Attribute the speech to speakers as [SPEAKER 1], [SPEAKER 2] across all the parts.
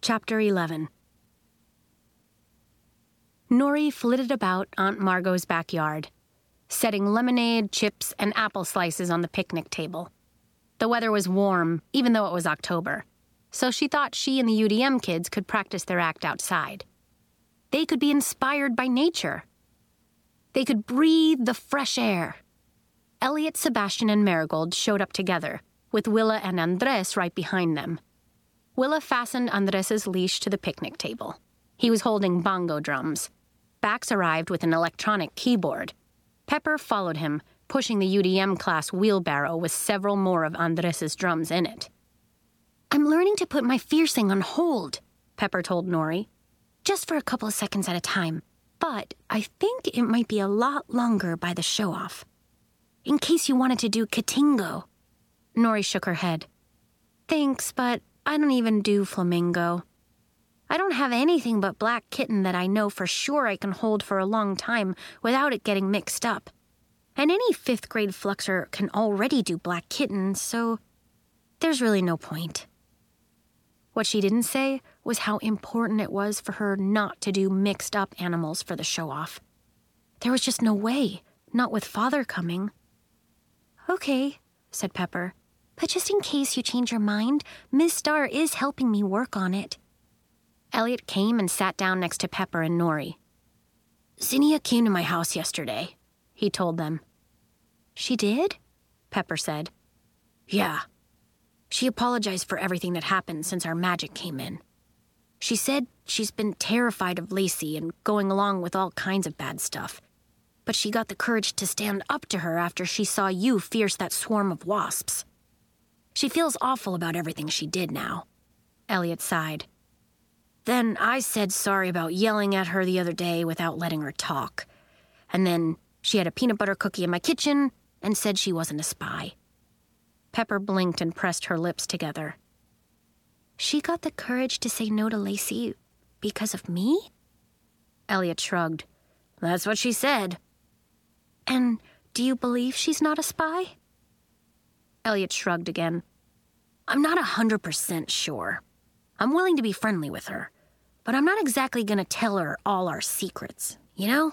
[SPEAKER 1] Chapter 11. Nori flitted about Aunt Margot's backyard, setting lemonade, chips, and apple slices on the picnic table. The weather was warm, even though it was October, so she thought she and the UDM kids could practice their act outside. They could be inspired by nature. They could breathe the fresh air. Elliot, Sebastian, and Marigold showed up together, with Willa and Andres right behind them. Willa fastened Andres's leash to the picnic table. He was holding bongo drums. Bax arrived with an electronic keyboard. Pepper followed him, pushing the UDM class wheelbarrow with several more of Andres's drums in it. "I'm learning to put my fiercing on hold," Pepper told Nori. "Just for a couple of seconds at a time. But I think it might be a lot longer by the show-off. In case you wanted to do Katingo." Nori shook her head. "Thanks, but I don't even do flamingo. I don't have anything but Black Kitten that I know for sure I can hold for a long time without it getting mixed up. And any 5th grade fluxer can already do Black Kitten, so there's really no point." What she didn't say was how important it was for her not to do mixed-up animals for the show-off. There was just no way, not with Father coming. "Okay," said Pepper. "But just in case you change your mind, Miss Starr is helping me work on it." Elliot came and sat down next to Pepper and Nori. "Zinnia came to my house yesterday," he told them. "She did?" Pepper said. "Yeah. She apologized for everything that happened since our magic came in. She said she's been terrified of Lacey and going along with all kinds of bad stuff. But she got the courage to stand up to her after she saw you fierce that swarm of wasps. She feels awful about everything she did now." Elliot sighed. "Then I said sorry about yelling at her the other day without letting her talk. And then she had a peanut butter cookie in my kitchen and said she wasn't a spy." Pepper blinked and pressed her lips together. "She got the courage to say no to Lacey because of me?" Elliot shrugged. "That's what she said." "And do you believe she's not a spy?" Elliot shrugged again. "I'm not 100% sure. I'm willing to be friendly with her, but I'm not exactly going to tell her all our secrets, you know?"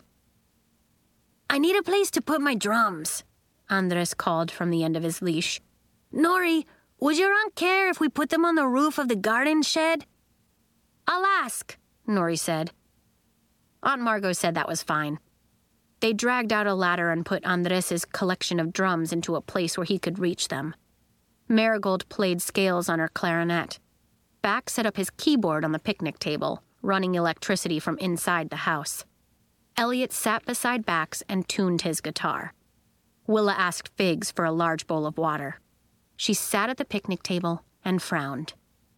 [SPEAKER 1] "I need a place to put my drums," Andres called from the end of his leash. "Nori, would your aunt care if we put them on the roof of the garden shed?" "I'll ask," Nori said. Aunt Margot said that was fine. They dragged out a ladder and put Andres's collection of drums into a place where he could reach them. Marigold played scales on her clarinet. Bax set up his keyboard on the picnic table, running electricity from inside the house. Elliot sat beside Bax and tuned his guitar. Willa asked Figs for a large bowl of water. She sat at the picnic table and frowned.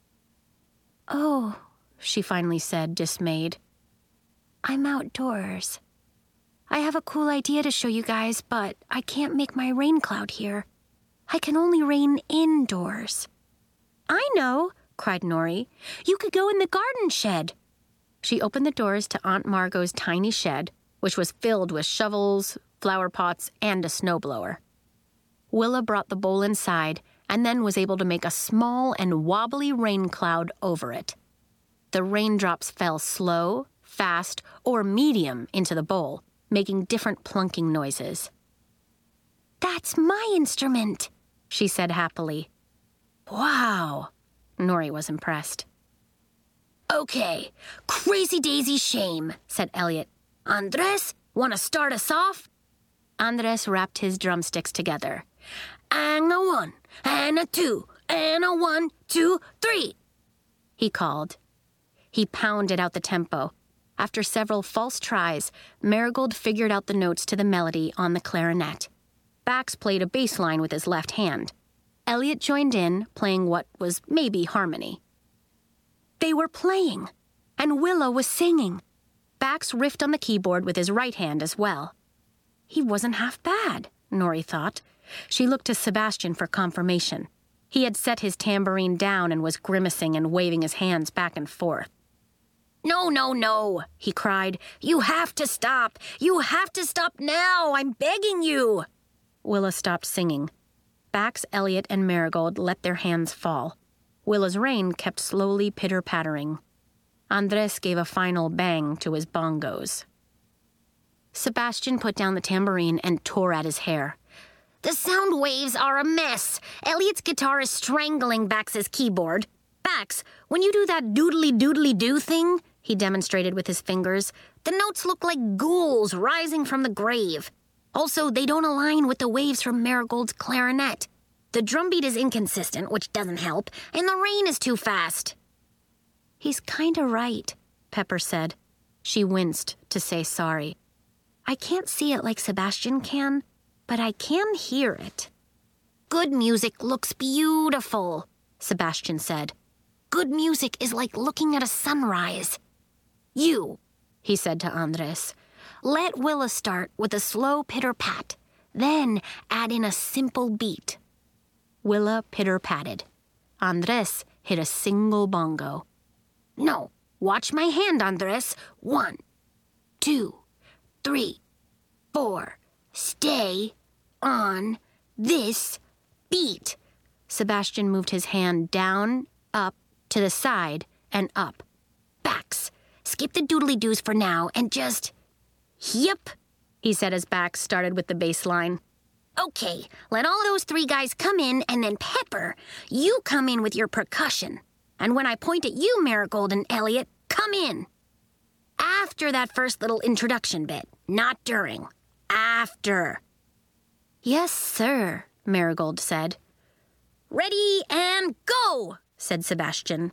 [SPEAKER 1] "Oh," she finally said, dismayed. "I'm outdoors. I have a cool idea to show you guys, but I can't make my rain cloud here. I can only rain indoors." "I know," cried Nori. "You could go in the garden shed." She opened the doors to Aunt Margot's tiny shed, which was filled with shovels, flower pots, and a snowblower. Willa brought the bowl inside and then was able to make a small and wobbly rain cloud over it. The raindrops fell slow, fast, or medium into the bowl, making different plunking noises. "That's my instrument," she said happily. "Wow," Nori was impressed. "Okay, crazy daisy shame," said Elliot. "Andres, want to start us off?" Andres wrapped his drumsticks together. "And a 1, and a 2, and a 1, 2, 3, he called. He pounded out the tempo. After several false tries, Marigold figured out the notes to the melody on the clarinet. Bax played a bass line with his left hand. Elliot joined in, playing what was maybe harmony. They were playing, and Willa was singing. Bax riffed on the keyboard with his right hand as well. He wasn't half bad, Nori thought. She looked to Sebastian for confirmation. He had set his tambourine down and was grimacing and waving his hands back and forth. "No, no, no," he cried. "You have to stop. You have to stop now. I'm begging you." Willa stopped singing. Bax, Elliot, and Marigold let their hands fall. Willa's rein kept slowly pitter-pattering. Andres gave a final bang to his bongos. Sebastian put down the tambourine and tore at his hair.
[SPEAKER 2] The sound waves are a mess. Elliot's guitar is strangling Bax's keyboard. Bax, when you do that doodly-doodly-doo thing, he demonstrated with his fingers, the notes look like ghouls rising from the grave. Also, they don't align with the waves from Marigold's clarinet. The drum beat is inconsistent, which doesn't help, and the rain is too fast.
[SPEAKER 1] He's kinda right, Pepper said. She winced to say sorry. I can't see it like Sebastian can, but I can hear it.
[SPEAKER 2] Good music looks beautiful, Sebastian said. Good music is like looking at a sunrise. You, he said to Andres, let Willa start with a slow pitter-pat, then add in a simple beat.
[SPEAKER 1] Willa pitter-patted. Andres hit a single bongo.
[SPEAKER 2] No, watch my hand, Andres. 1, 2, 3, 4. Stay on this beat.
[SPEAKER 1] Sebastian moved his hand down, up, to the side, and up.
[SPEAKER 2] Bax, skip the doodly-doos for now and just... Yep,
[SPEAKER 1] he said as Bax started with the bass line.
[SPEAKER 2] Okay, let all those 3 guys come in, and then Pepper, you come in with your percussion. And when I point at you, Marigold and Elliot, come in. After that first little introduction bit, not during. After.
[SPEAKER 1] Yes, sir, Marigold said.
[SPEAKER 2] Ready and go, said Sebastian.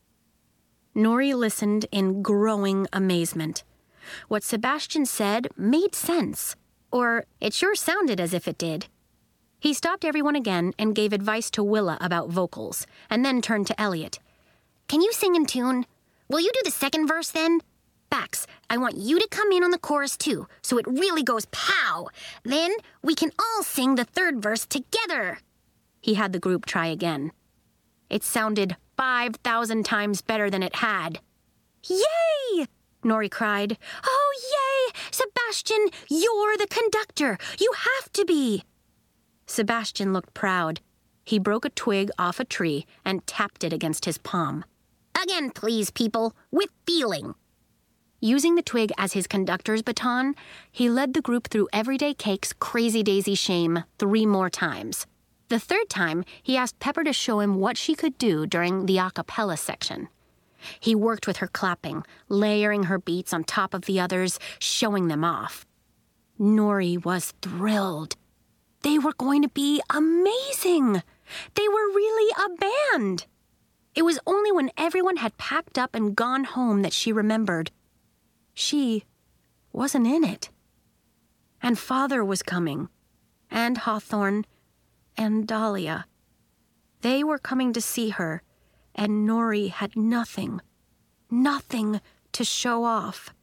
[SPEAKER 1] Nori listened in growing amazement. What Sebastian said made sense, or it sure sounded as if it did. He stopped everyone again and gave advice to Willa about vocals, and then turned to Elliot.
[SPEAKER 2] Can you sing in tune? Will you do the second verse then? Bax, I want you to come in on the chorus too, so it really goes pow. Then we can all sing the third verse together.
[SPEAKER 1] He had the group try again. It sounded 5,000 times better than it had.
[SPEAKER 2] Yay!
[SPEAKER 1] Nori cried.
[SPEAKER 2] Oh, yay! Sebastian, you're the conductor. You have to be.
[SPEAKER 1] Sebastian looked proud. He broke a twig off a tree and tapped it against his palm.
[SPEAKER 2] Again, please, people, with feeling.
[SPEAKER 1] Using the twig as his conductor's baton, he led the group through Everyday Cake's Crazy Daisy Shame 3 more times. The third time, he asked Pepper to show him what she could do during the a cappella section. He worked with her clapping, layering her beats on top of the others, showing them off. Nori was thrilled. They were going to be amazing. They were really a band. It was only when everyone had packed up and gone home that she remembered. She wasn't in it. And Father was coming, and Hawthorne, and Dahlia. They were coming to see her, and Nori had nothing to show off.